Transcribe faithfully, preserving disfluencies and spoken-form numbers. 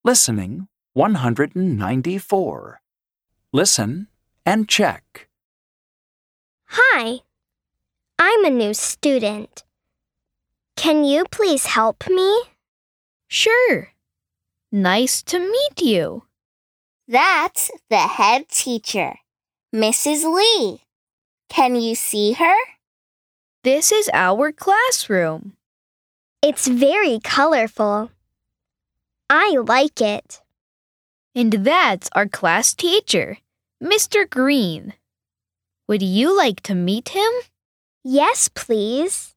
Listening one hundred ninety-four. Listen and check. Hi, I'm a new student. Can you please help me? Sure. Nice to meet you. That's the head teacher, Missus Lee. Can you see her? This is our classroom. It's very colorful. I like it. And that's our class teacher, Mister Green. Would you like to meet him? Yes, please.